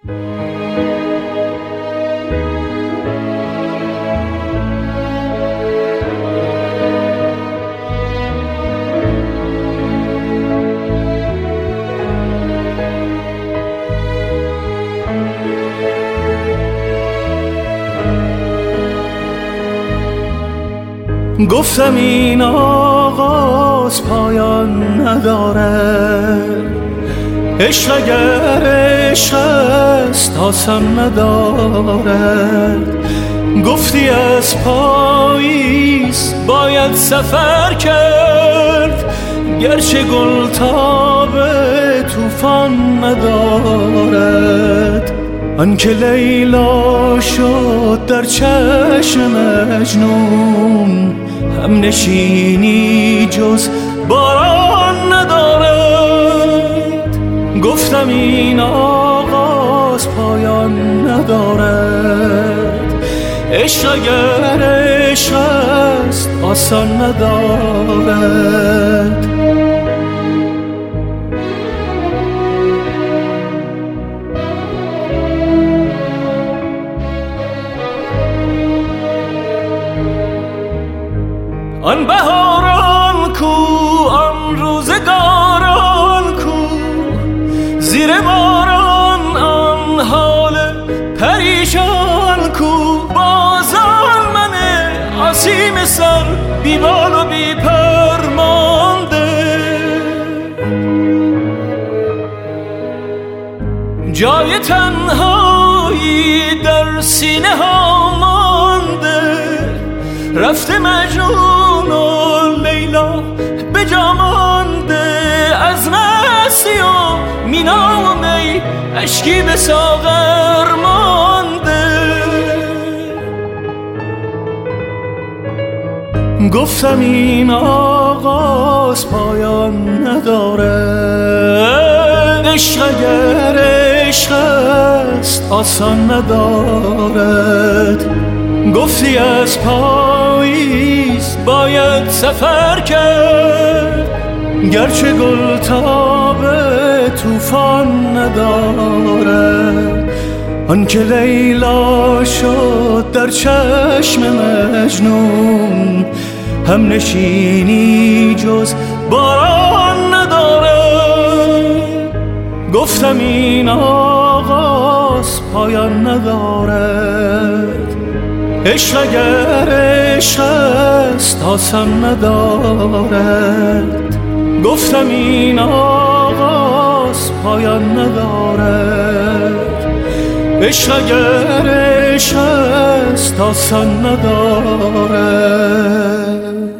گفتم این آغاز پایان نداره، عشق اگر عشق است آسان ندارد. گفتی از پاییز باید سفر کرد، گرچه گل تاب طوفان ندارد. آنکه لیلا شد در چشم مجنون، هم نشینی جز باران ندارد. گفتم این آغاز پایان ندارد، عشق اگر عشق است آسان ندارد. آن بهاران کو، آن روزگاران کو، زیر باران آن حال پریشان کو. بازان من آسیم سر بی بال و بی پر مانده، جای تنهایی در سینه ها مانده. رفته مجنون و لیلا به جا مانده، از مستی و مینا و می اشکی به ساغر مانده. گفتم این آغاز پایان نداره، عشق اگر عشق است آسان ندارد. گفتی از پاییز باید سفر کرد، گرچه گل تاب طوفان ندارد. آنکه لیلا شد در چشم مجنون، هم نشینی جز باران ندارد. گفتم این آغاز پایان ندارد، عشق اگر عشق است آسان ندارد. گفتم این آغاز پایان ندارد، عشق اگر عشق است آسان ندارد.